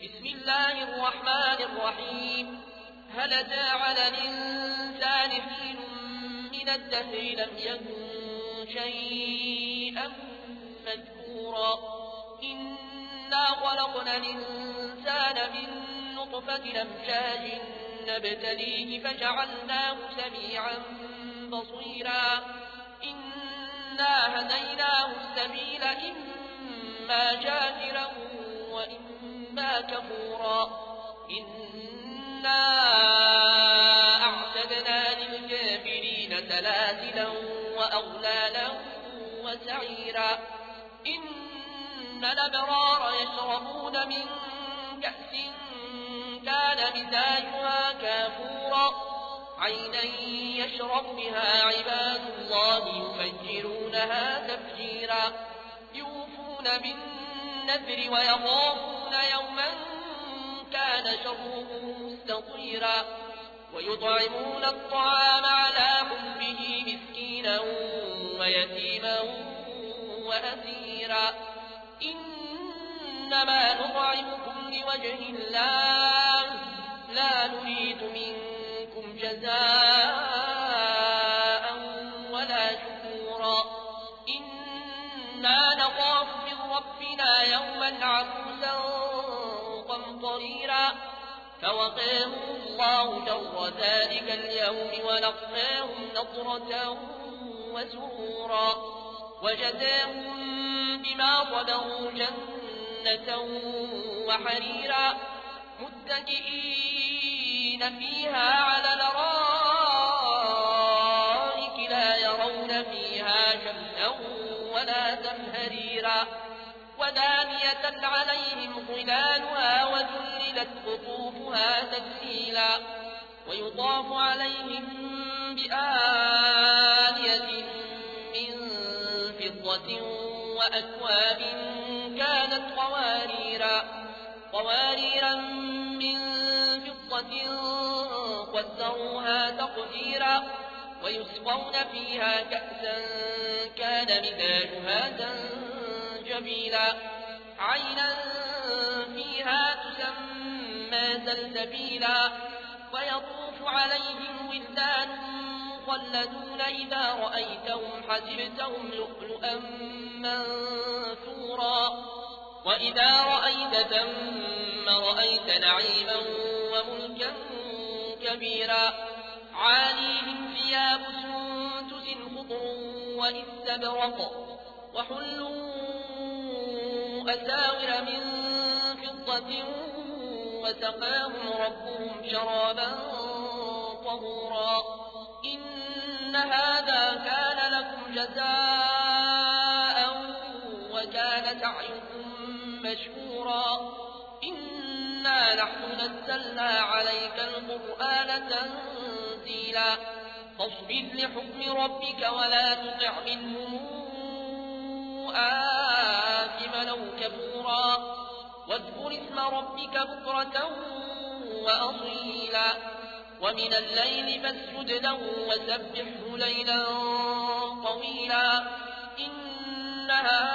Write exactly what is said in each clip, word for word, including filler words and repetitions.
بسم الله الرحمن الرحيم. هل أتى على الإنسان حين من الدهر لم يكن شيئا مذكورا إنا خلقنا الإنسان من نطفة أمشاج نبتليه فجعلناه سميعا بصيرا إنا هديناه السبيل إما شاكرا وإما كفورا إنا أعتدنا للكافرين سلاسلا وأغلالا وسعيرا إن الأبرار يشربون من كأس كان مزاجها كافورا عينا يشرب بها عباد الله يفجرونها تفجيرا يوفون بالنذر ويخافون يوما كان شره مستطيرا ويطعمون الطعام على حبه مسكينا ويتيما وأسيرا إنما نطعمكم لوجه الله لا نريد منكم جزاء ولا شكورا إنا نخاف من ربنا يوما عبوسا قمطريرا فوقاهم الله شر ذلك اليوم ولقاهم نضرة وسرورا وجزاهم بما صبروا جنة وحريرا متكئين فيها على الأرائك لا يرون فيها شمسا ولا زمهريرا ودانية عليهم ظلالها وذللت قطوفها تذليلا ويطاف عليهم بآنية من فضة وأكواب كانت قواريرا قواريرا من فضة قدروها تقديرا ويسقون فيها كأسا كان مزاجها زنجبيلا عينا فيها تسمى سلسبيلا ويطوف عليهم ولدان مخلدون إذا رأيتهم حسبتهم لؤلؤا منثورا وإذا رأيت ثم رأيت نعيما وملكا كبيرا عاليهم ثياب سندس خضر واستبرق وحلوا أساور من فضة وسقاهم ربهم شرابا طهورا إن هذا كان لكم جزاء وكان سعيكم مشكورا إنا نحن نزلنا عليك القرآن تنزيلا فاصبر لحكم ربك ولا تطع منهم آثما أو كفورا واذكر اسم ربك بكرة وأصيلا ومن الليل فاسجد له وسبحه ليلا طويلا إن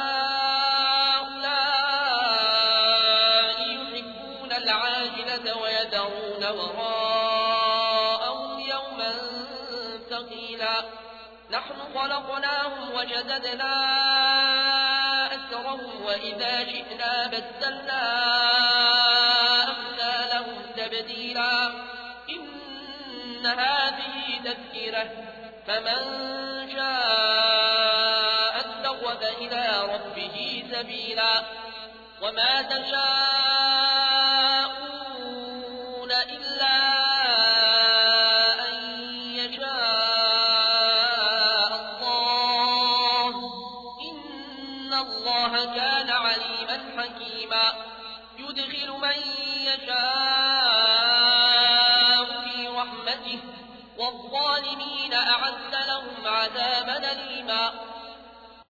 هؤلاء يحبون العاجلة ويذرون وراءهم يوما ثقيلا نحن خلقناهم وجددنا أسرهم وإذا شئنا بدلنا أمثالهم تبديلا إن هذه تذكرة فمن شاء اتخذ إلى ربه سبيلا وما تشاءون إلا أن يشاء الله إن الله كان عليما حكيما يدخل من يشاء في رحمته والظالمين أعد لهم عذابا أليما